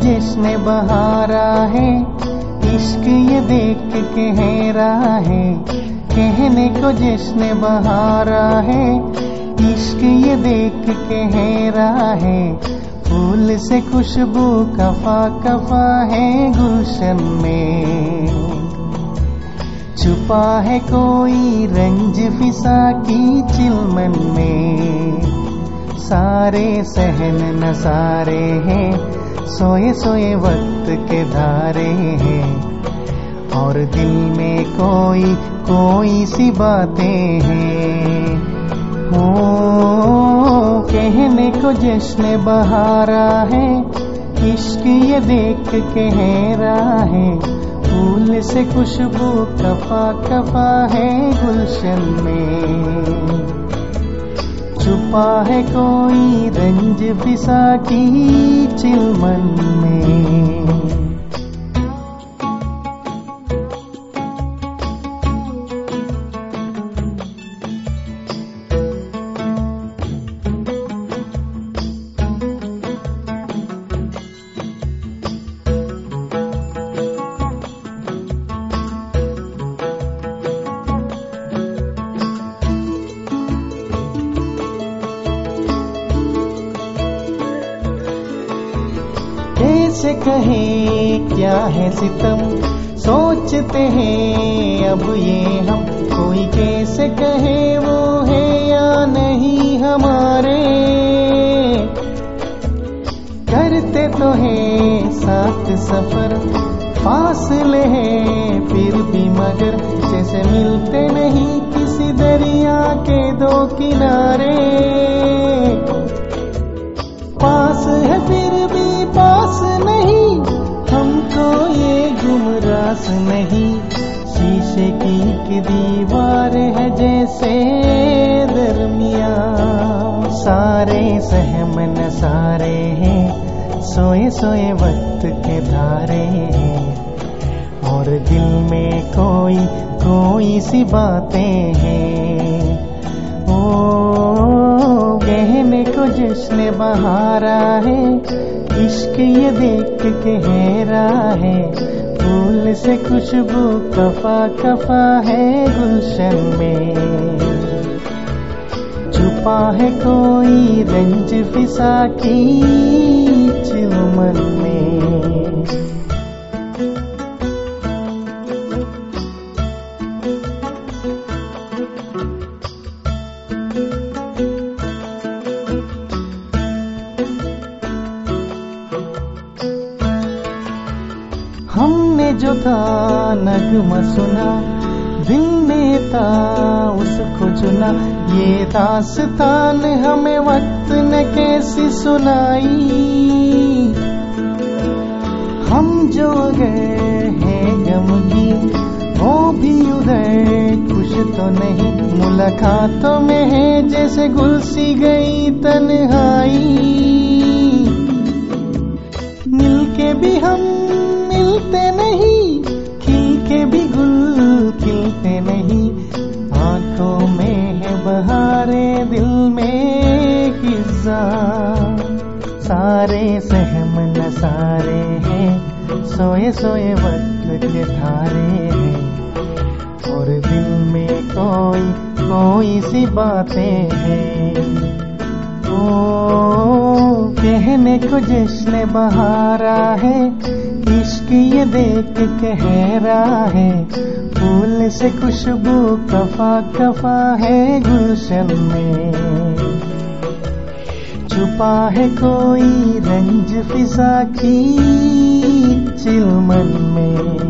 जिसने बहारा है, इश्क ये देख के गहरा है। कहने को जिसने बहारा है, इश्क ये देख के गहरा है। फूल से खुशबू कफा कफा है गुलशन में, छुपा है कोई रंज फिसा की चिलमन में। सारे सहन नजारे हैं, सोए सोए वक्त के धारे हैं, और दिल में कोई कोई सी बातें हैं। हो कहने को जश्न बहारा है, इश्क ये देख के गहरा है। फूल से खुशबू कफा कफा है गुलशन में, छुपा है कोई रंज फिसा की चिलमन में। कैसे कहे क्या है सितम, सोचते हैं अब ये हम। कोई कैसे कहे वो है या नहीं हमारे, करते तो है साथ सफर, फासले हैं फिर भी मगर। जैसे मिलते नहीं किसी दरिया के दो किनारे, पास है फिर भी पास नहीं, हमको ये गुमरास नहीं। शीशे की दीवार है जैसे दरमिया, सारे सहम नसारे हैं, सोए सोए वक्त के धारे हैं, और दिल में कोई कोई सी बातें हैं। ओ कहने को जिसने बहारा है, इश्क ये देख के गहरा है। फूल से खुशबू कफा कफा है गुलशन में, छुपा है कोई रंज फिसा की चिलमन में। हमने जो था नगमा सुना, दिल ने था उसको चुना। ये दास्तान हमें वक्त ने कैसी सुनाई, हम जो गए हैं गमगीन, वो भी उधर खुश तो नहीं। मुलाकातों में है जैसे गुल सी गई तन्हाई, मिलके भी हम मिलते नहीं, खिल के भी गुल खिलते नहीं। आंखों में है बहारे, दिल में किस्सा, सारे सहम नसारे हैं, सोए सोए वक्त के धारे हैं, और दिल में कोई कोई सी बातें हैं। ओ कहने को जिसने बहारा है, इश्क ये देख के गहरा है। फूल से खुशबू कफा कफा है गुलशन में, छुपा है कोई रंज फिसा की चिलमन में।